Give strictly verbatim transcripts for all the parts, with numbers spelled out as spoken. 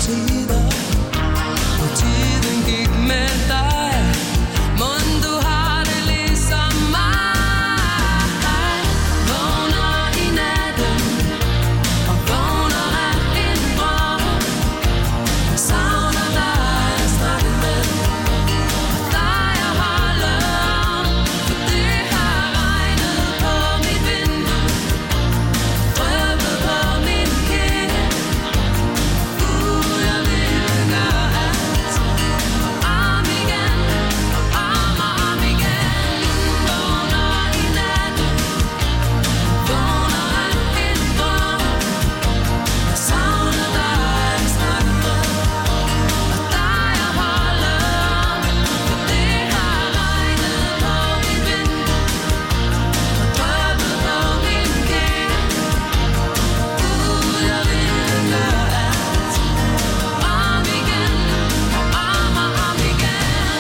tider, hvor tiden gik med dig. Mon du har det ligesom mig. Vågner i natten og vågner af en drøm. Jeg savner dig at snakke med, og dig at holde om. For det har regnet på mit vindue, drøbet på min kinde. Gud, jeg ville gøre alt, og om igen, og om og om igen. Vågner i natten, vågner af en drøm. Jeg savner dig at snakke med, og dig at holde om. For det har regnet på mit vindue, og drøbet på min kinde. Gud, jeg ville gøre alt, om igen, og om og om igen.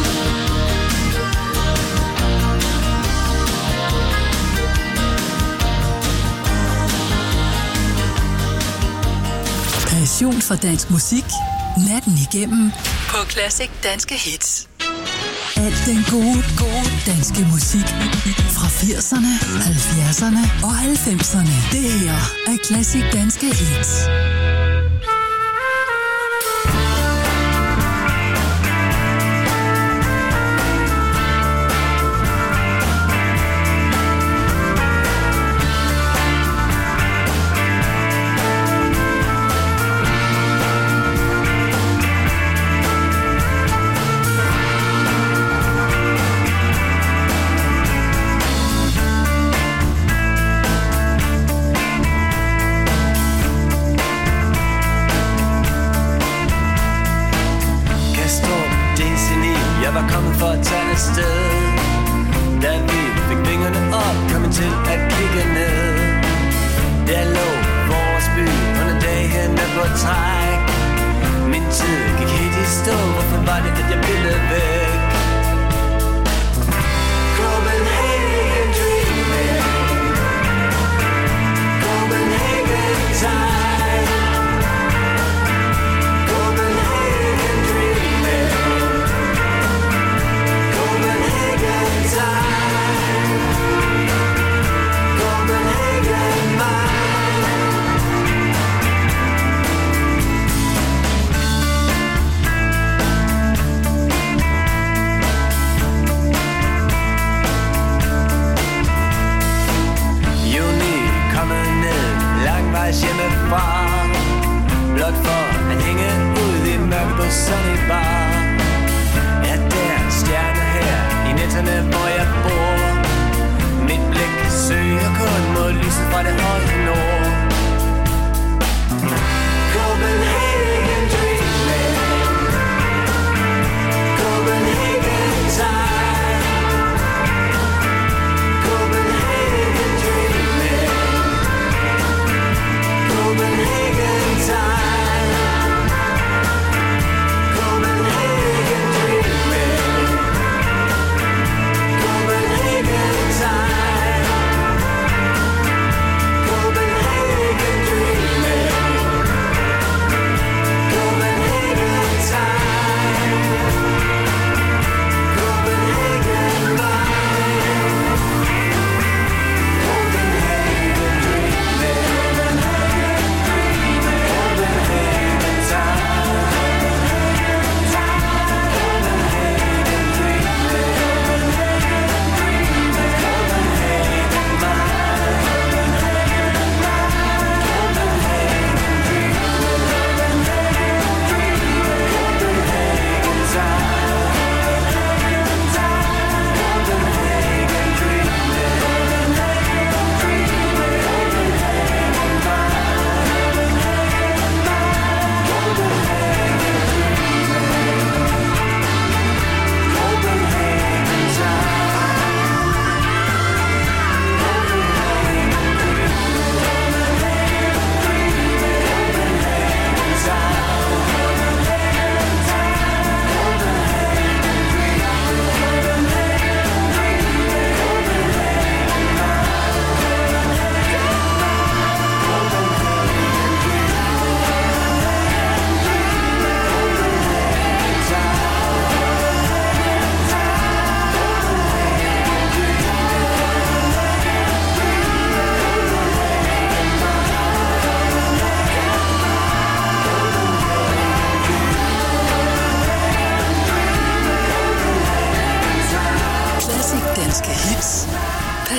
Passion for dansk musik. Natten igennem på Classic Danske Hits. Al den gode, gode danske musik fra firserne, halvfjerdserne og halvfemserne. Det her er Classic Danske Hits. Kastrup, D C ni, jeg var kommet for at tage afsted. Da vi fik vingerne op, kom jeg til at kigge ned. Der lå vores by under dagene på træk. Min tid gik helt i stå, hvorfor var det, at jeg ville væk? Copenhagen dreaming, Copenhagen time, Copenhagen dreaming, Copenhagen time, Copenhagen mind. Juni kommet ned langvejs hjemmefra, blot for at hænge ud i mørke på Sunny Bar. Er der stjerner her i nætterne, hvor jeg bor? Mit blik søger kun mod lyset fra det høje nord. Copenhagen dreaming, Copenhagen time, Copenhagen dreaming, Copenhagen time, Copenhagen dreaming, Copenhagen time, Copenhagen dreaming,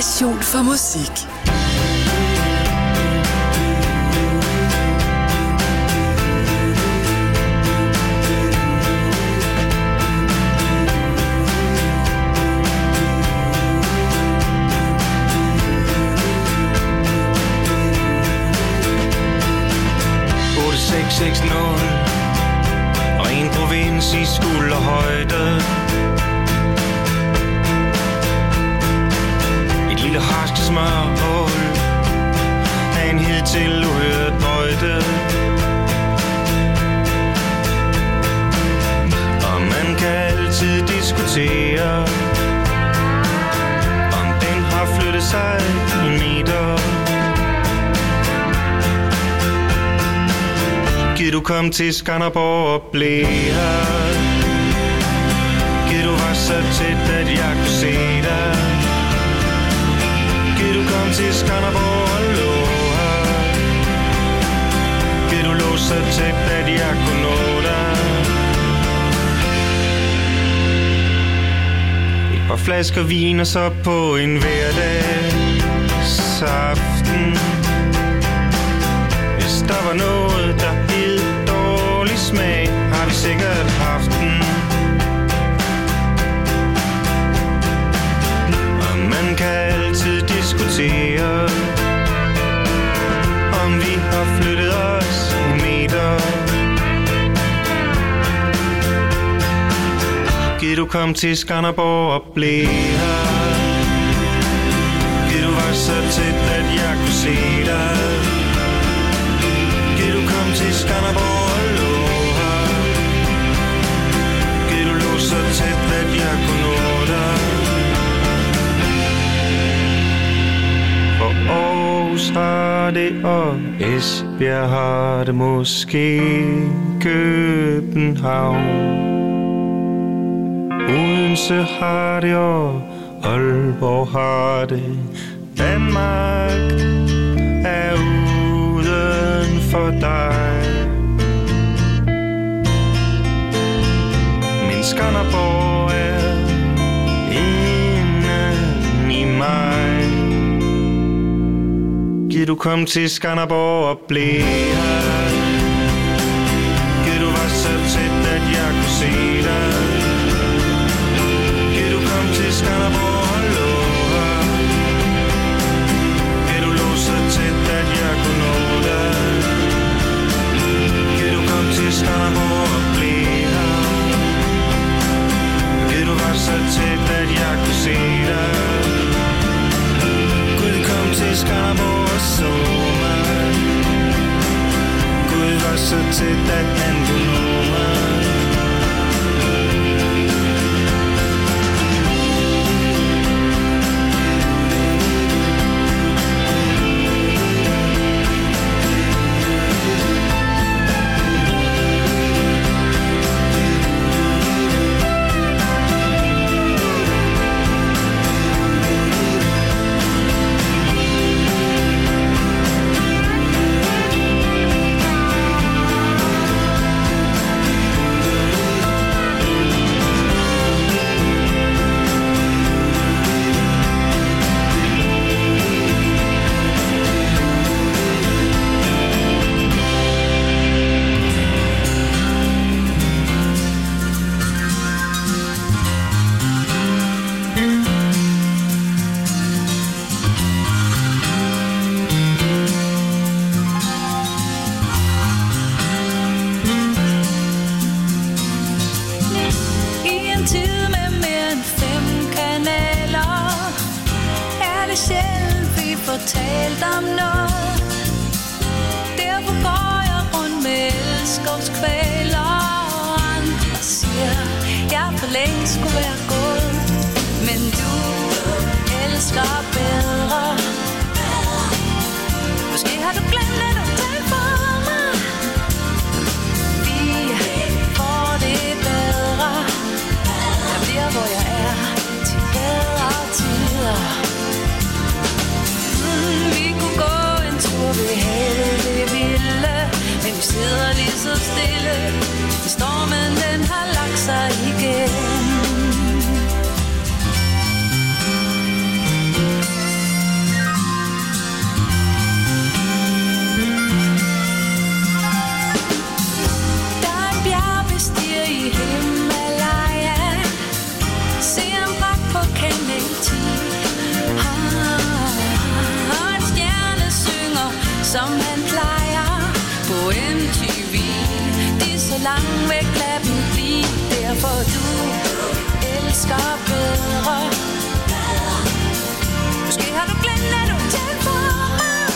passion for musik. seks seks nul og en provins i skulderhøjde. Et lille harske smørhul af en hidtil uhørt højde. Og man kan altid diskutere, om den har flyttet sig en meter. Giv du kom til Skanderborg og blev her. Giv du var så tæt, at jeg kunne se dig. Giv du kom til Skanderborg og lå her. Giv du lå så tæt, at jeg kunne nå dig. Et par flasker vin og så på en hverdagsaften. Hvis der var noget, der hed dårlig smag, har vi sikkert haft den. Og man kan altid diskutere, om vi har flyttet os en meter. Giv du kom til Skanderborg og blev her. Giv du var så tæt, at jeg kunne se dig. Til Skanderborg og lå her. Giv du lå så tæt, at jeg kunne nå dig. For Aarhus har det, og Esbjerg har det, måske København. Odense har det, og Aalborg har det. Danmark er uden for dig. Men Skanderborg er inden i mig. Giv du kom til Skanderborg og blev her. Giv du var så tæt, at jeg kunne se dig. Giv du kom til Skanderborg og lå her. Giv du lå så tæt, at jeg kunne nå dig. Giv du kom til Skanderborg og blev her. Giv du var så tæt, at jeg kunne se dig. Gud kom til Skanderborg og så mig. Gud var så tæt, at han kunne nå mig. som han plejer på M T V. De er så langt væk, lad dem blive. Derfor du elsker bedre. Måske har du glemt, at du tænker på mig.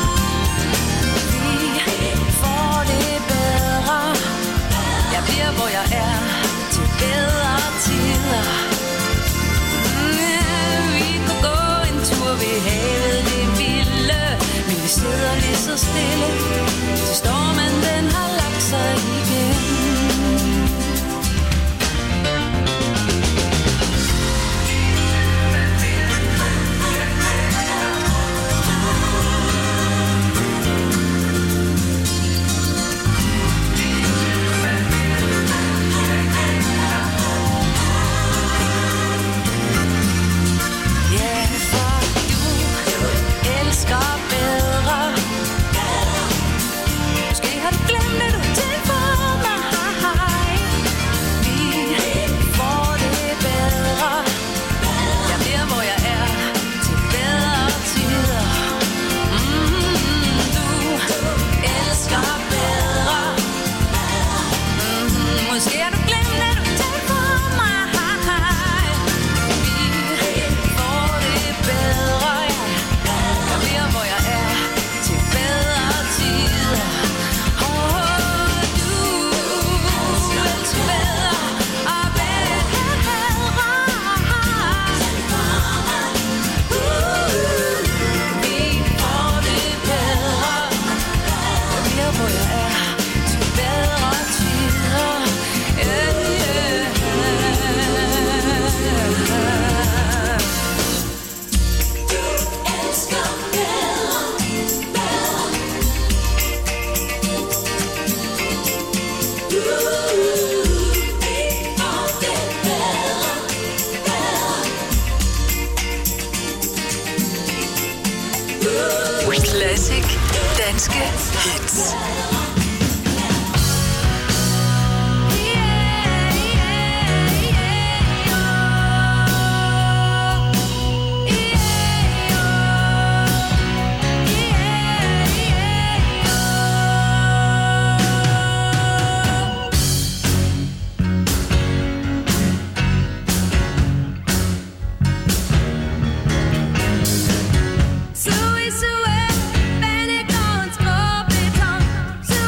Vi får det bedre. Jeg bliver, hvor jeg er, til bedre tider. Vi kunne gå en tur ved havet, det vilde, men vi sidder lige så stille, til stormen den har lagt sig igen. Classic danske hits. So it's a way, Benny Gons, Bobby Tom. So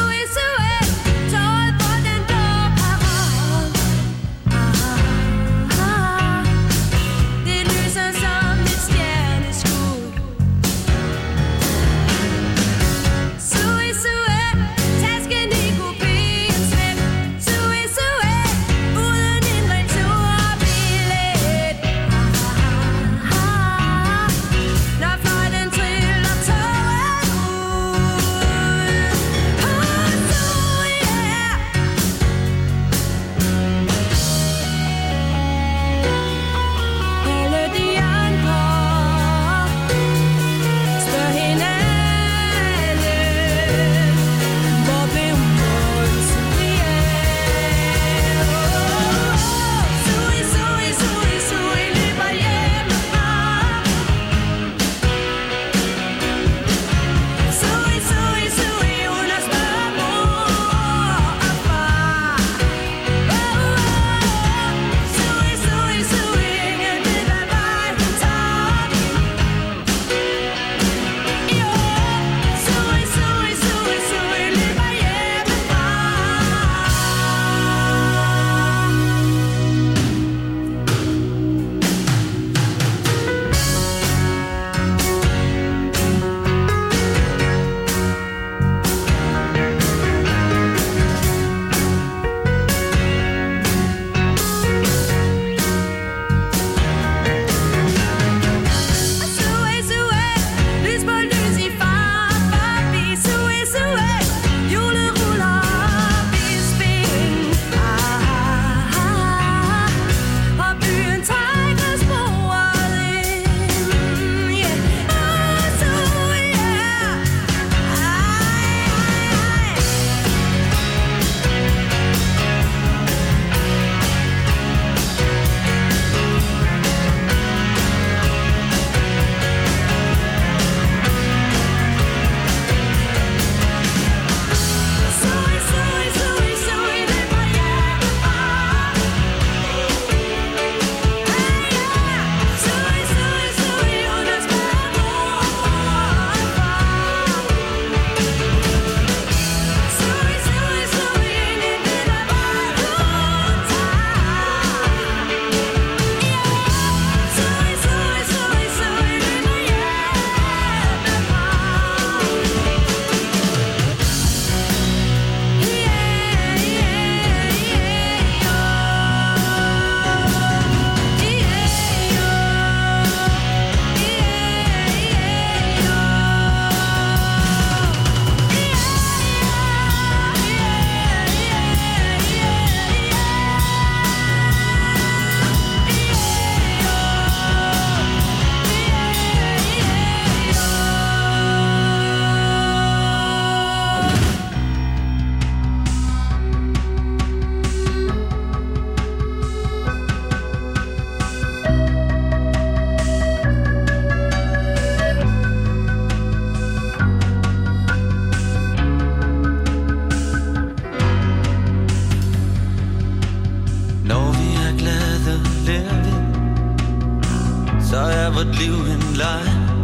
vort liv en leg.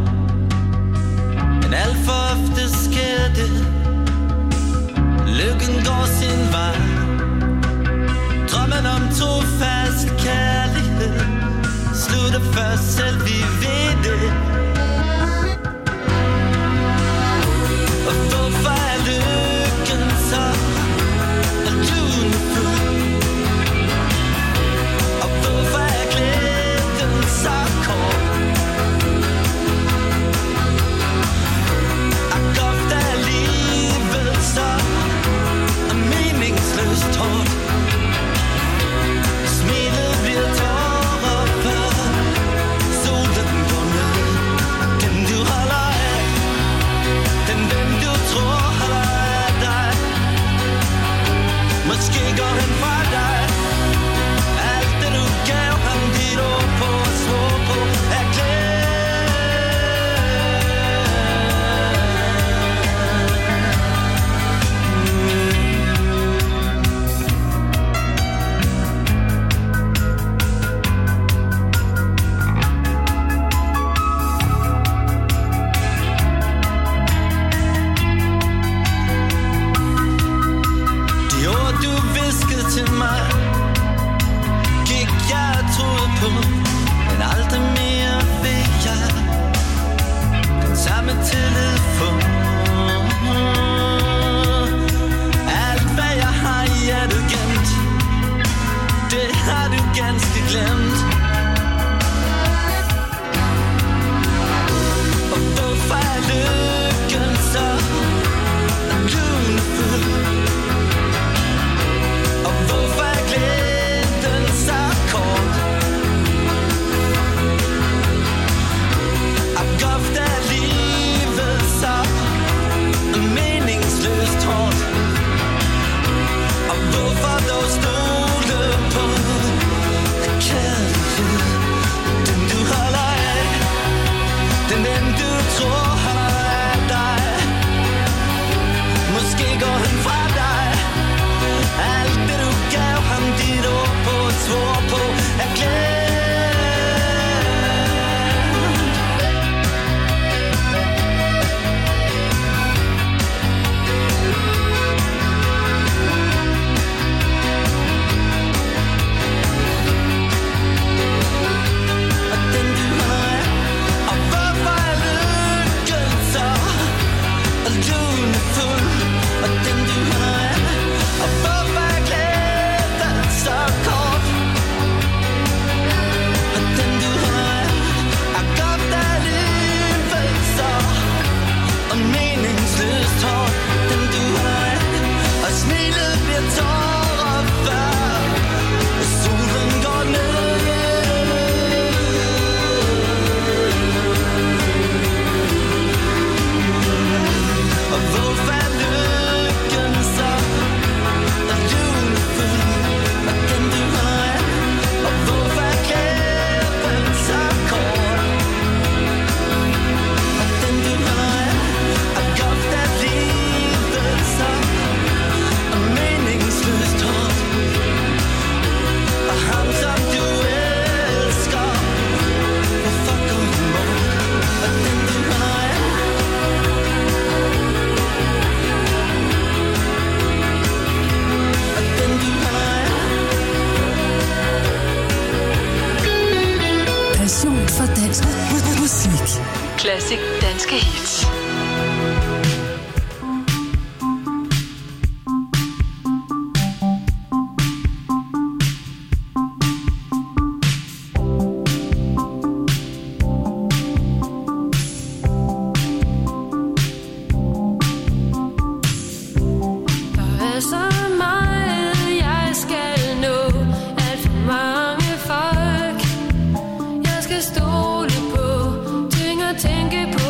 Men alt for ofte sker det. Lykken går sin vej. Drømmen om trofast kærlighed slutter først, selv vi ved det. Og hvorfor er lykken så lunefuld? Og hvorfor er glæden så kort? Og ofte er livet så meningsløst hårdt. Smilet bliver tårer før solen går ned. Den du holder af, den den du tror holder af dig, måske går han fra dig. Alt det du gav ham dit ord på og svor på er glæde. Til mig gik jeg og troede på, men aldrig mere fik jeg den samme tillid for. Alt hvad jeg har i hjertet gemt, det har du ganske glemt. Og hvorfor er lykken så lunefuld? Og hvorfor er glæden så kort? Og ofte er livet så meningsløst hårdt. Og hvorfor dog stole på kærlighed? Den du holder af, den den du tror holder af dig, måske går han fra dig. Alt det du gav ham dit ord på og svor på er glemt. Og den du holder af, og hvorfor er lykken så lunefuld? Og den du holder af, og hvorfor er glæden så kort? Og den du holder af, er godt af livet så og meningsløst hårdt. Den du holder af, og smilet bliver tårer før og solen går ned. Og hvorfor er lykken så lunefuld? Og den du holder af, og hvorfor er glæden så kort? Og den du holder af, og ofte er livet så og meningsløst hårdt. Og ham som du elsker, hvorfor går du bort? Og den du holder af, og den du holder af. Passion for dansk musik. Classic danske hits. Der er så meget, jeg skal nå. Alt for mange folk, jeg skal stole på. Ting at tænke på.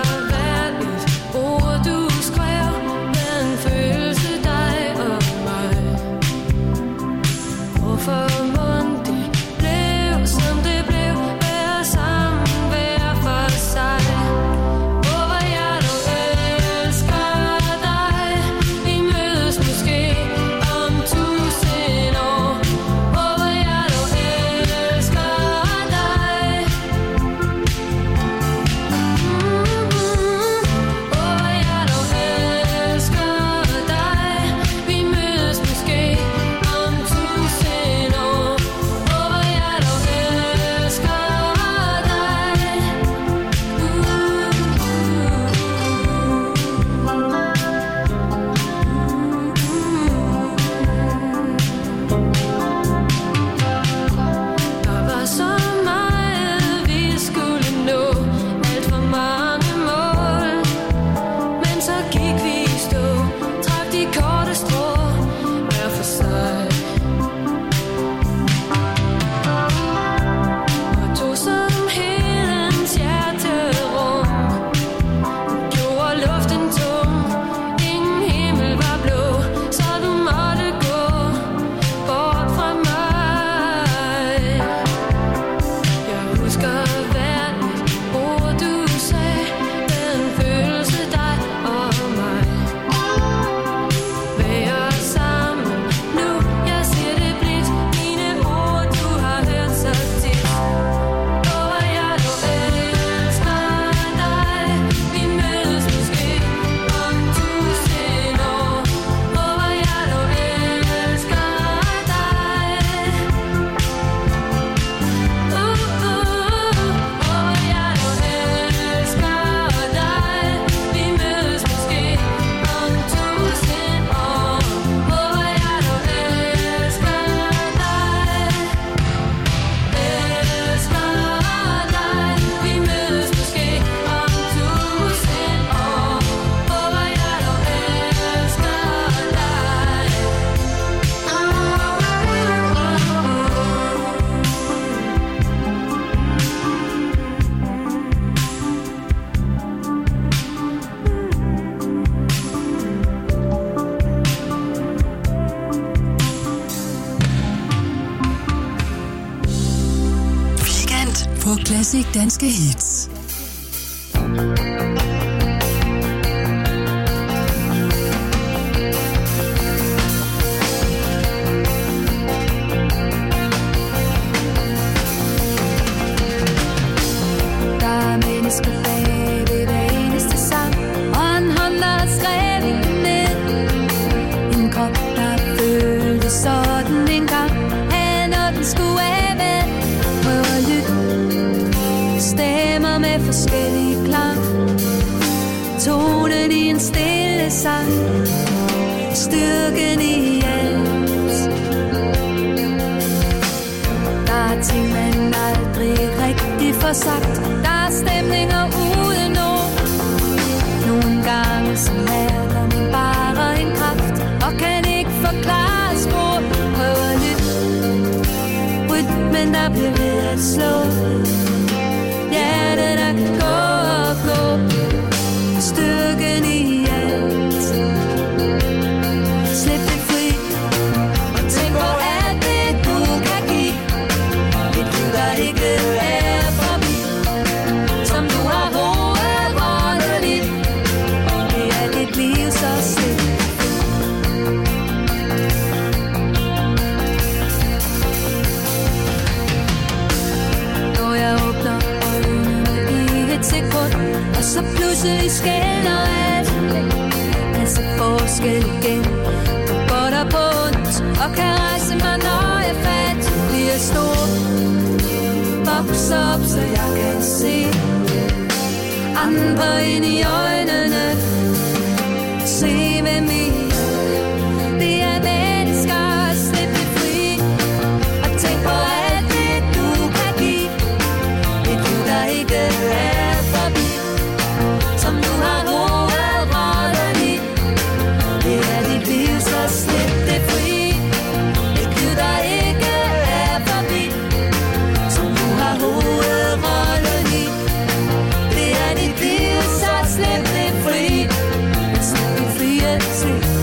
Ord du skrev, hvad en følelse dig og mig. Classic Danske Hits. Sådan en gang, han og den skulle af ven. Prøv at lytte. Stemmer med forskellige klang. Tonen i en stille sang. Styrken i alt. Der er ting, man aldrig rigtig får sagt. Der er stemninger uden ord. Nogle gange så mærker man bare en kraft og kan ikke forklare spor. Prøv at lytte. Rytmen der bliver ved at slå. Hjertet der kan gå og gå. Styrken i alt. Slip det fri. Og tænk på alt det du kan give. Et liv der ikke er forbi. Som du har hovedrollen i. Det er dit liv så slip. Og så pludselig skælder alt. Altså forskel igen. På godt og på ondt. Og kan rejse mig når jeg fat. Bliver stor. Vokser op så jeg kan se andre ind i øjnene. Se hvem I er. Det er mennesker. Slip det fri. Og tænk på alt det du kan give. Et liv der ikke er forbi. Som du har hovedrollen i. Det er dit liv, så slip det fri. Et liv, der ikke er forbi. Som du har hovedrollen i. Det er dit liv, så slip det fri. Slip det fri, slip det fri.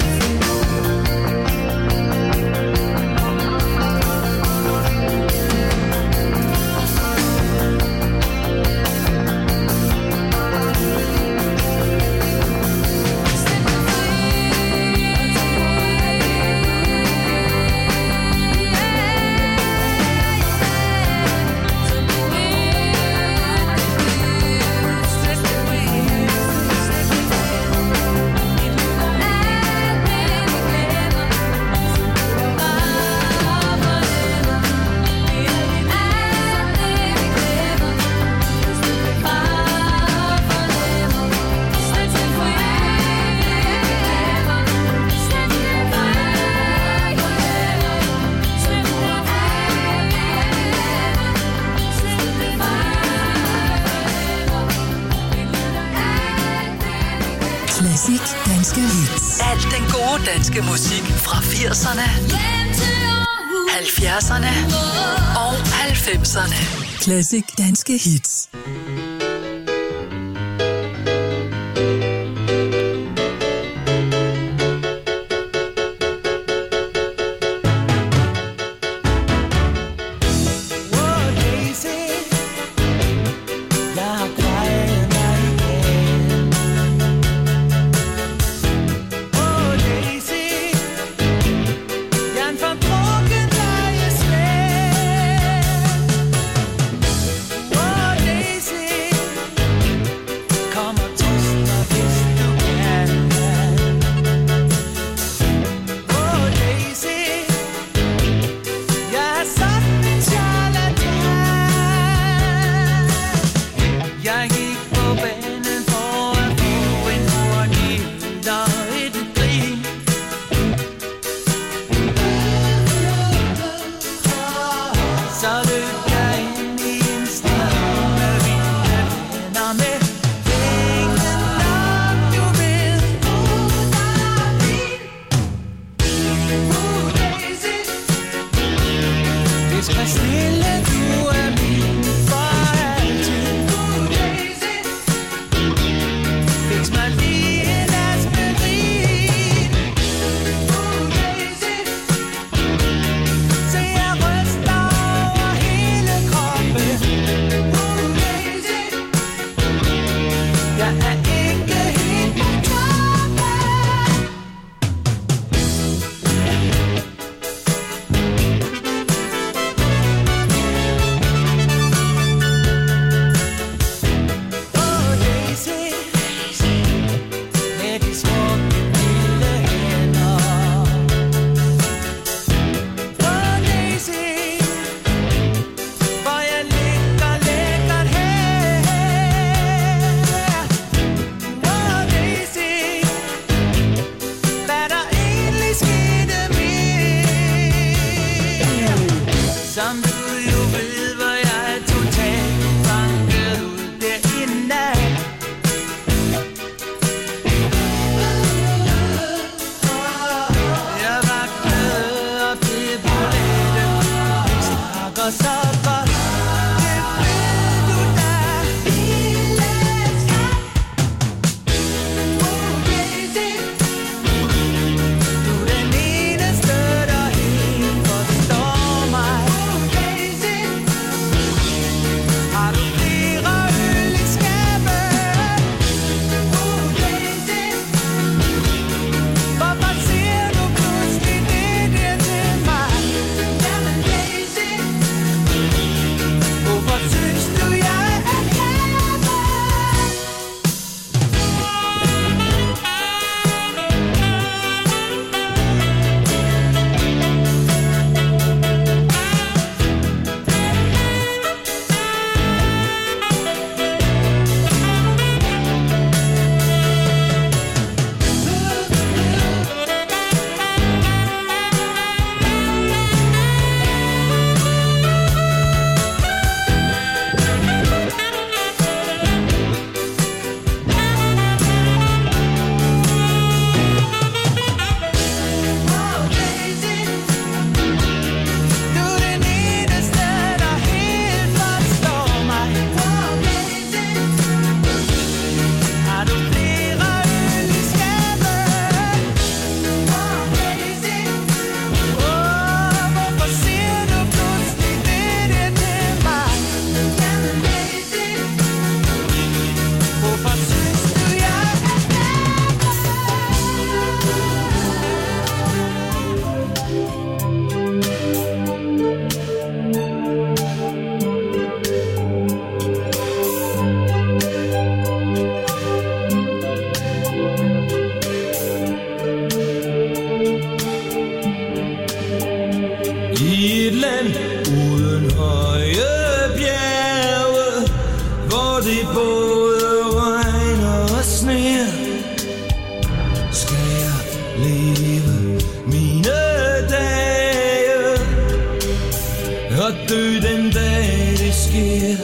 Classic Danske Hits. Al den gode danske musik fra firserne, halvfjerdserne og halvfemserne. Classic Danske Hits. Daisy, dø den dag det sker.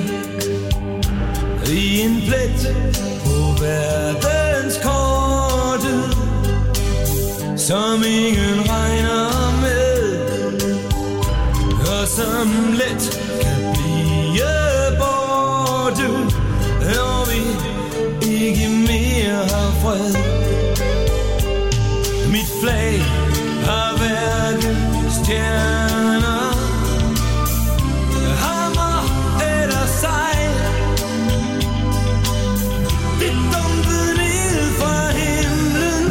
I en plet på verdenskortet, som ingen regner med, og som let kan blive borte, når vi ikke mere har fred. Mit flag har hverken stjerner, hammer eller sejl. Det dumpede ned fra himlen,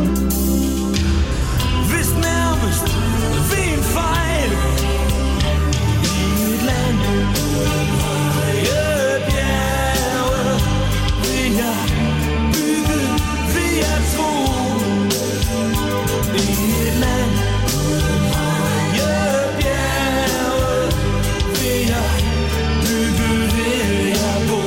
hvis nærmest ved en fejl. I et land uden høje bjerge vil jeg bygge, vil jeg tro. I et land uden høje bjerge vil jeg bygge, vil jeg bo.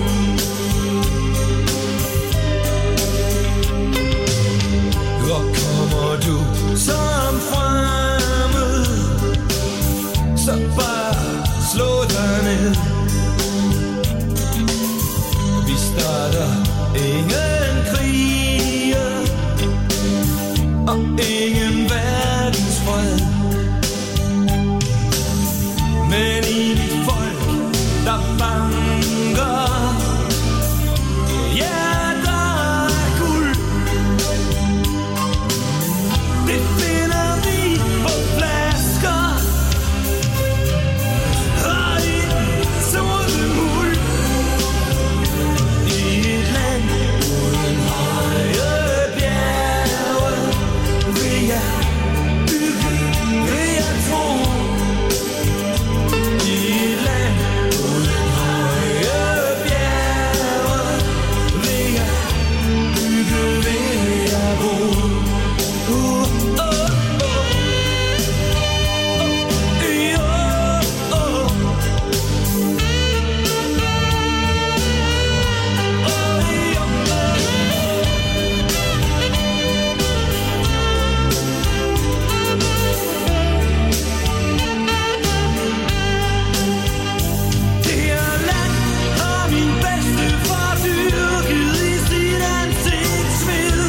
Og kommer du som fremmed, så bare slå dig ned. Vi starter ingen krige og ingen verdensfred, men i de folk, der banker, ja, der er guld. Det finder vi på flasker og i sorte muld. I et land uden høje bjerge vil jeg bygge, vil jeg tro. I et land uden høje bjerge vil jeg bygge, vil jeg bo. Uh, oh, oh. Uh, oh, oh. Det her land har min bedstefar dyrket i sit ansigtsved.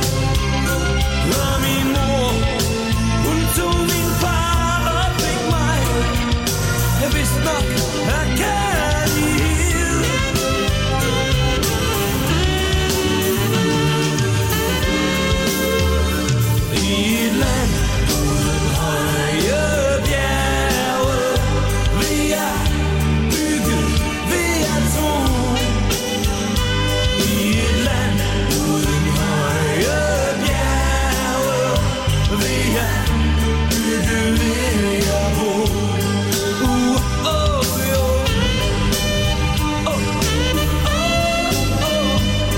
Og min mor, hun tog min far og fik mig. Jeg vidste nok af kærlighed. I et land uden høje bjerge vil jeg bygge, vil jeg tro. I et land uden høje bjerge vil jeg bygge, vil jeg bo. Uh, oh, jo. Oh, oh, oh.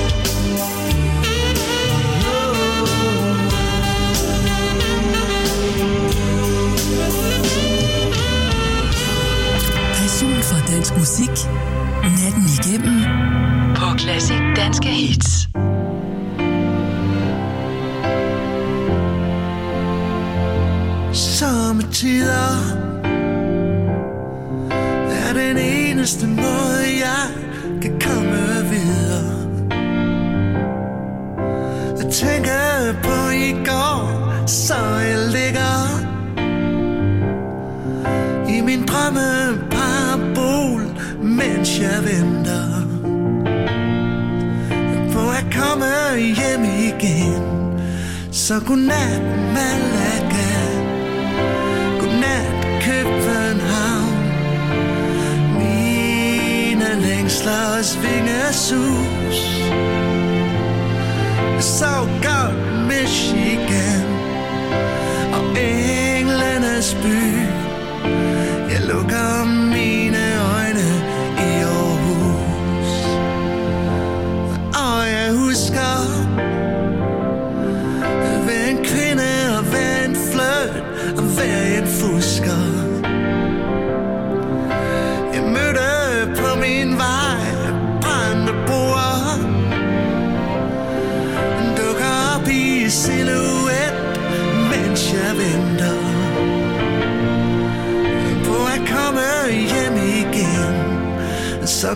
Passion for dansk musik. Natten igennem. På Classic Danske Hits. Sommetider er den eneste måde, jeg kan komme videre. Jeg tænker på i går, så jeg ligger i min drømmeparabol, mens jeg venter på at komme hjem igen. Så godnat Malaga, godnat København. Mine længslers vingesus. Jeg så godt Michigan og englenes by. Jeg lukker mine øjne i Aarhus, og jeg husker hver en kvinde og hver en flirt og hver en fusker. Jeg mødte på min vej brændte bord, dukker op i silhuet, mens jeg venter på at komme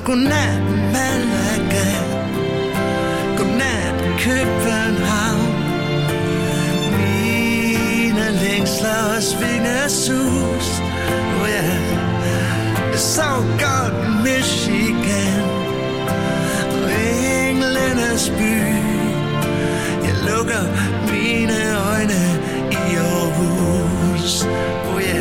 godnat Malaga, godnat København. Mine længsler og svingesus, oh ja, det så godt Michigan og englenes by. Jeg lukker mine øjne i Aarhus, oh ja.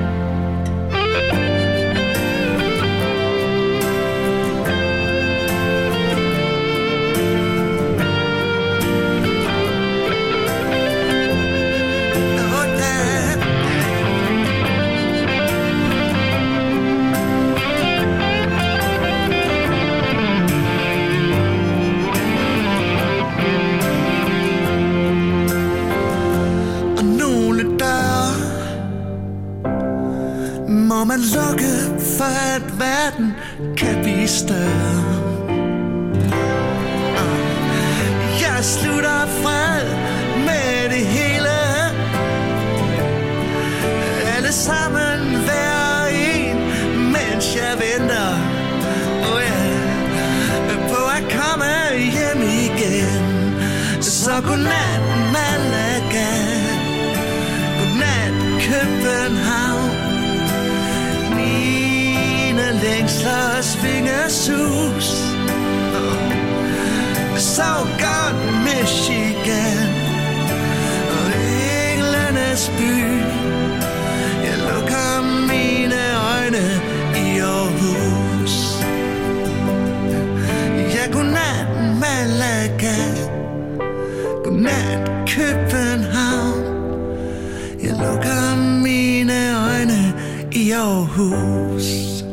Må man lukke for at verden kan blive større. Jeg slutter fred med det hele. Alle sammen hver en, mens jeg venter, oh yeah, på at komme hjem igen. Så godnat Malaga, godnat København. Mine længsler svingesus, oh. Så godt Michigan og englenes by. Jeg lukker mine øjne i Aarhus. Ja, godnat Malaga, godnat København. Jeg lukker mine øjne i Aarhus.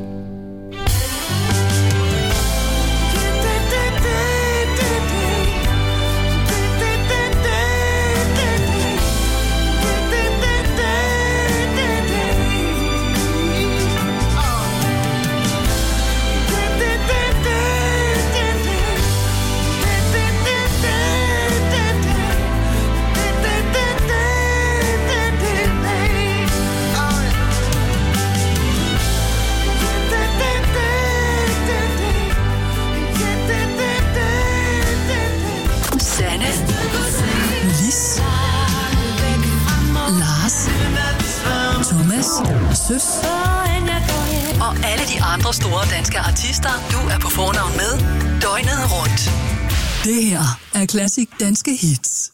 Søs og alle de andre store danske artister, du er på fornavn med døgnet rundt. Det her er Classic Danske Hits.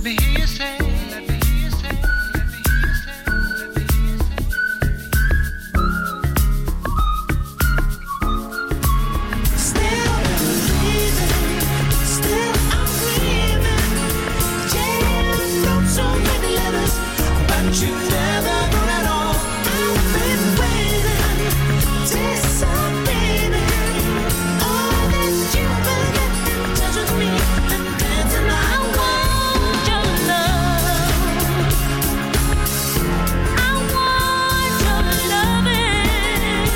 me hear you say, let me hear you say, let me hear you say, let me hear you say. Still breathing, still I'm dreaming. James wrote so many letters, but you never wrote at all. I've been waiting, disappointed. All that you will get in touch with me and dancing. I want your love. I want your loving.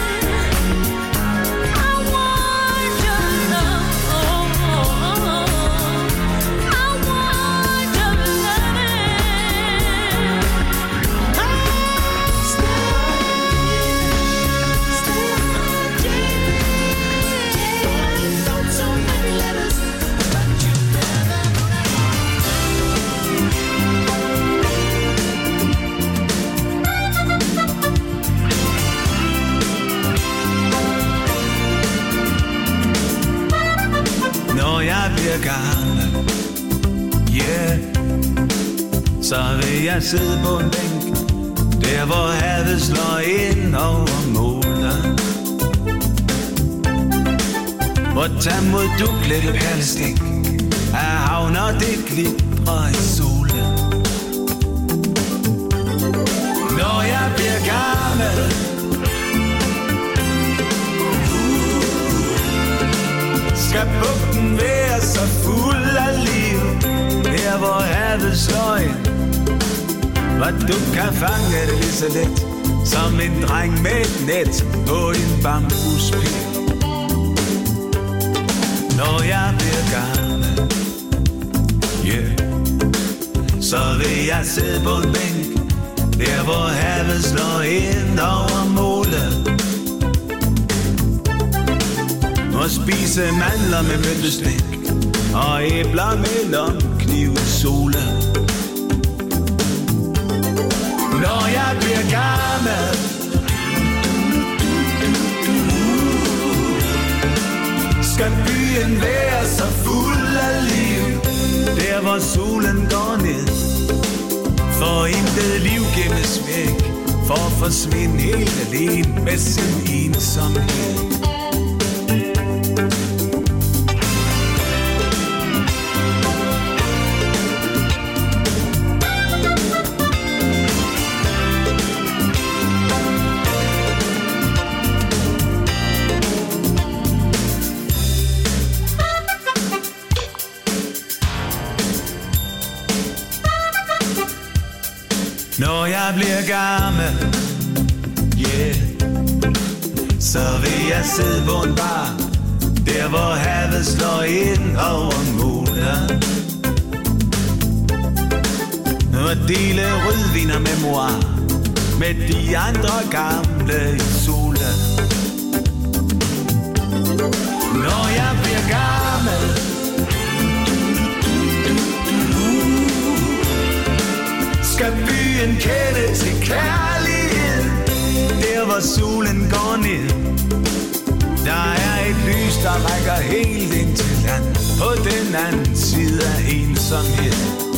I want your love. I want your loving. I'm still, still on James wrote so many letters, but you never wrote at Når jeg bliver gammel, yeah, så vil jeg sidde på en bænk, der hvor havet slår ind over målen. Og tag mod duklette perlestik af havner det glitrer i solen. Når jeg bliver gammel, skal bugten være så fuld af liv, der hvor havet slår ind, og du kan fange det lige så let som en dreng med et net på en bambuspil. Når jeg bliver gammel, yeah, så vil jeg sidde på en bænk, der hvor havet slår ind over målet, og spise mandler med møntestik og æbler med lomkniv i solen. Når jeg bliver gammel, skal byen være så fuld af liv, der hvor solen går ned, for intet liv gemmes væk, for at forsvinde helt alene med sin ensomhed. Når jeg bliver gammel, yeah, så vil jeg sidde på en bar, der hvor havet slår ind over målen, og dele rødvin og memoir med de andre gamle i solen. Når jeg bliver gammel, skal byen kende til kærlighed, der hvor solen går ned. Der er et lys, der rækker helt ind til land, på den anden side af ensomhed.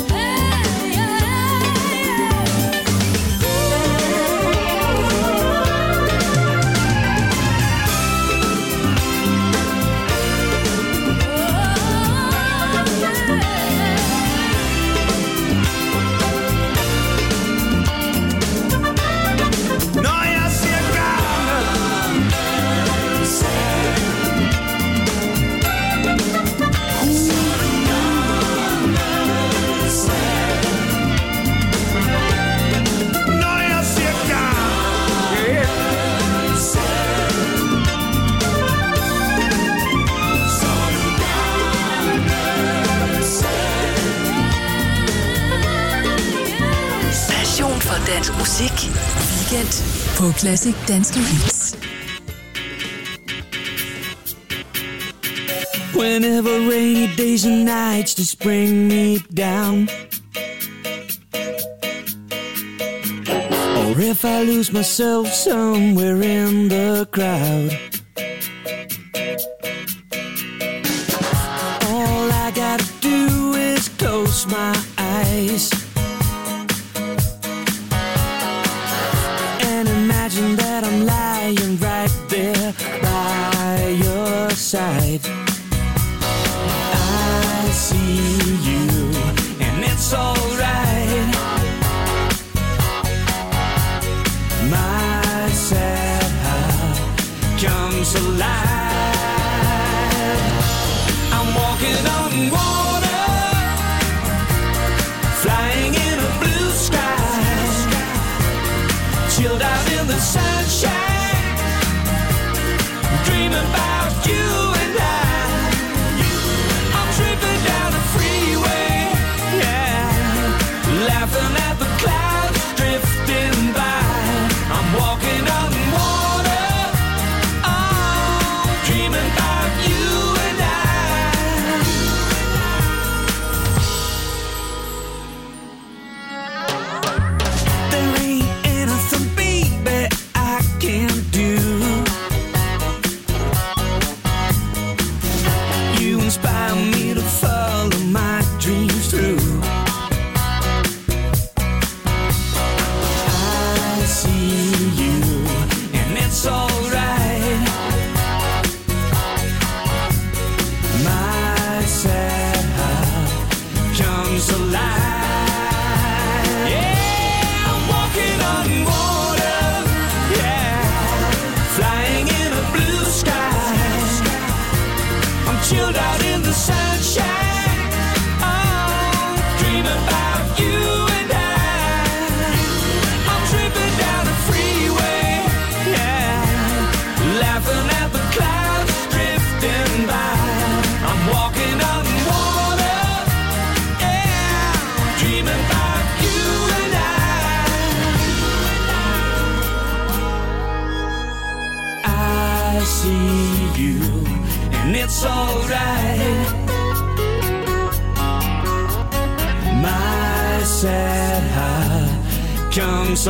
Dansk musik. Weekend på Classic Danske Hits. Whenever rainy days and nights just bring me down, or if I lose myself somewhere in the crowd, all I gotta do is close my eyes eyes and imagine that I'm lying right there by your side. I see you and it's alright. My sad heart comes alive. I'm walking on water, flying in a blue sky, chilled out in the sunshine, dreaming about you and I. I'm tripping down the freeway, yeah, laughing at the clouds drifting by. I'm walking on water, oh, dreaming about you and I. There ain't anything, baby, I can't do. You inspire me to follow my dreams through. I see you and it's alright. My sad heart comes alive. Yeah, I'm walking on water, yeah, flying in a blue sky. I'm chilled out in the sunshine, oh, dreaming about you and I. I'm tripping down the freeway, yeah, laughing at the clouds drifting by. I'm walking on water, yeah, dreaming about you and I. I see you and it's alright. My sad heart comes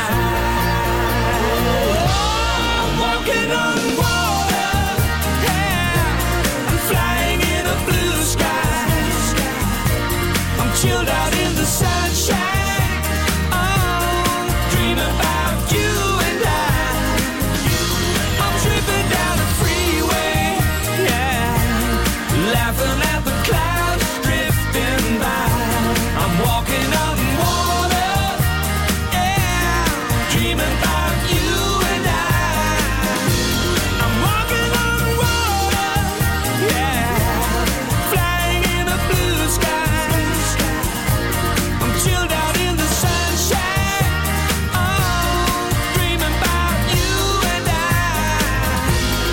alive. I'm walking on water, yeah, I'm flying in a blue sky. I'm chilled out in the sunshine, oh, dreaming about you and I. I'm tripping down the freeway, yeah, laughing at the clouds drifting by. I'm walking on water, yeah, dreaming about you and I. I'm walking on water, yeah, flying in a blue sky. I'm chilled out in the sunshine, oh, dreaming about you and I.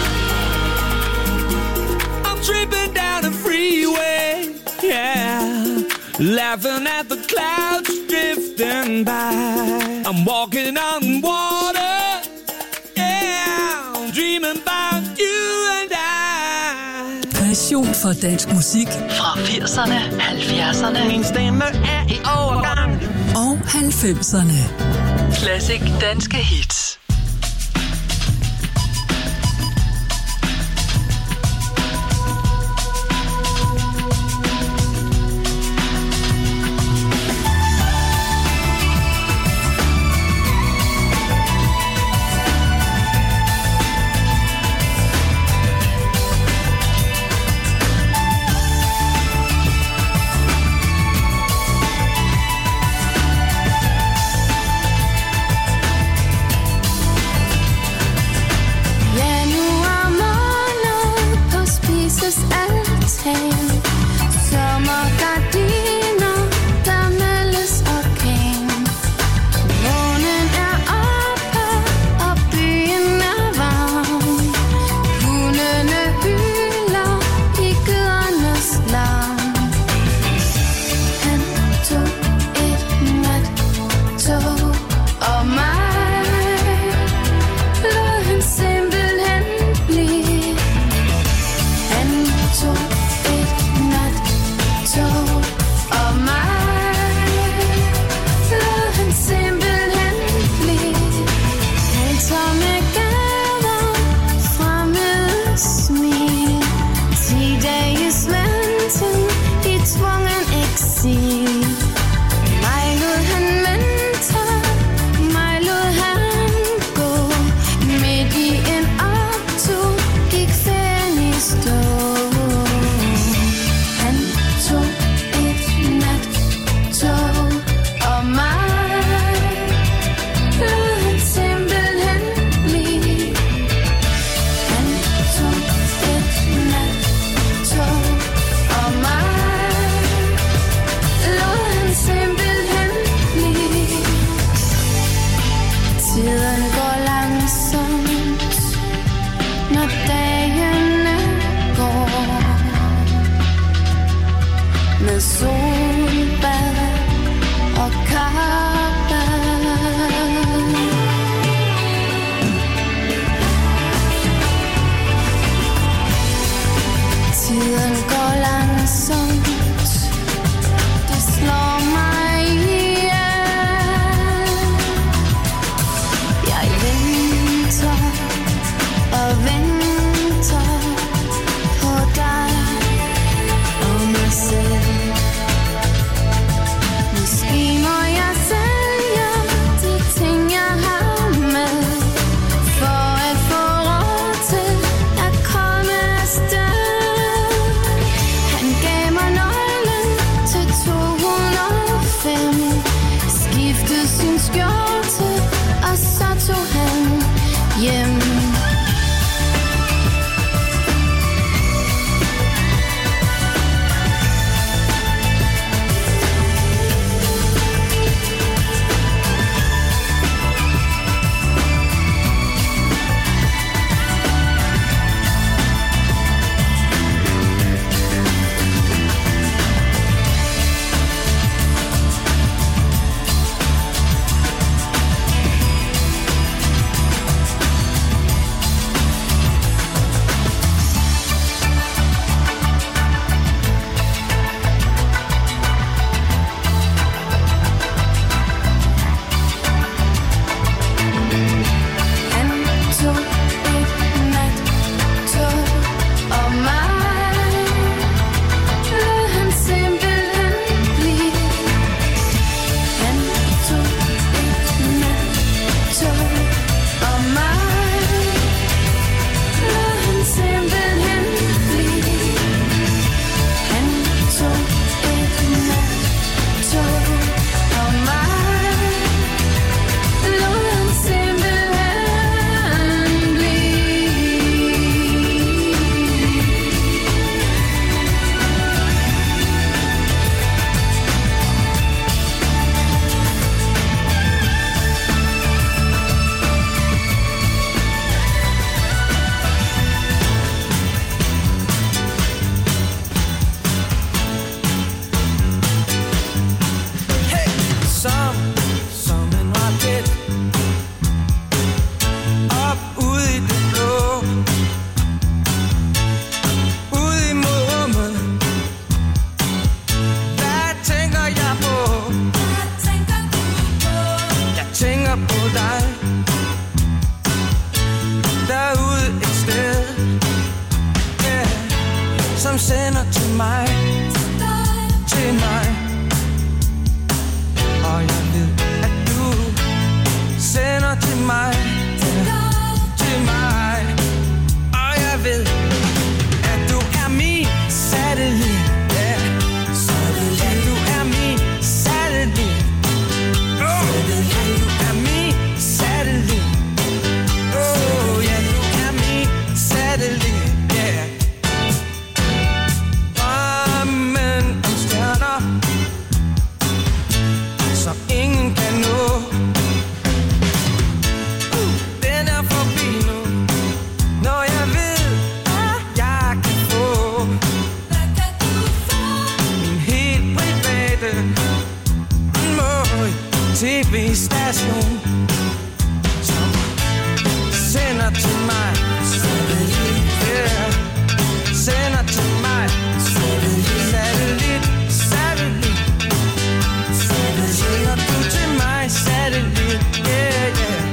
I'm tripping down the freeway, yeah, laughing at the clouds drifting by. I'm walking on water, yeah, dreaming about you and I. Passion for dansk musik Fra firserne, halvfjerdserne Min stemme er i overgang. og halvfemserne. Classic danske hits. tænker på dig. Derude et sted, yeah, som sender til mig, til mig. Og jeg ved, at du sender til mig, yeah, til mig. Og jeg ved, at du er min satellit, yeah. At du er min satellit. Oh, yeah, du er min satellit. Oh, ja, du er min satellit, yeah. Drømmen om stjerner, som ingen kan nå. Uh, den er forbi nu, når jeg ved, at jeg kan få min helt private tv-station, som sender til mig, yeah, sender til mig, satellit, satellit, sender du til mig, satellit, yeah, yeah.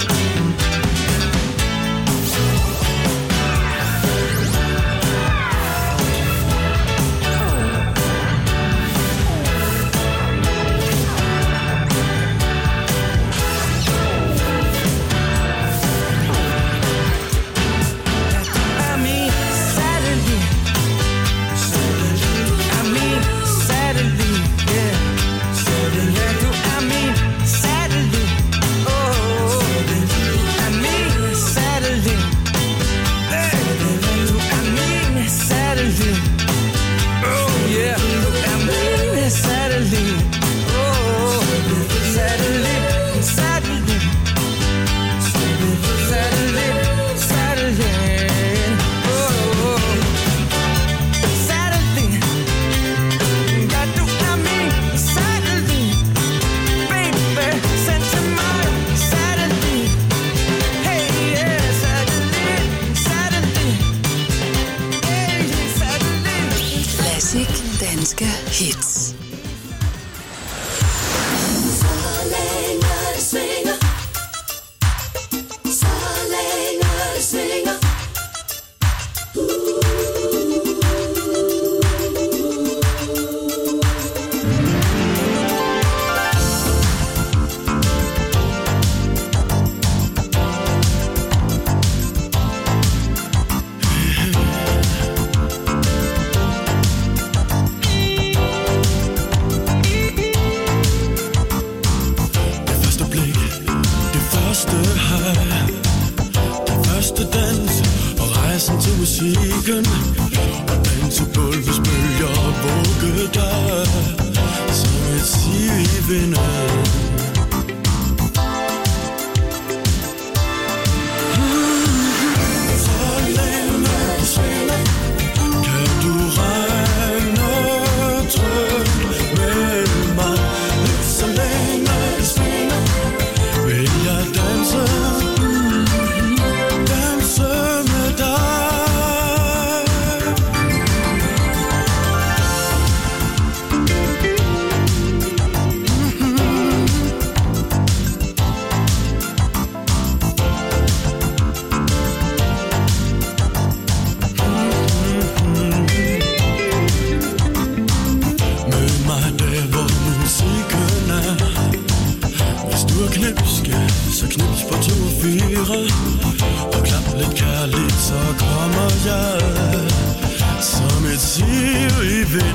Danske hits. Musikken og dansegulvets bølger og vugge dig som et sivende. Så længe du svinger, kan du regne trygt med mig. Så længe du svinger, vil jeg danse, danse med dig. Så knips på to og fire og klap lidt kærligt, så kommer jeg.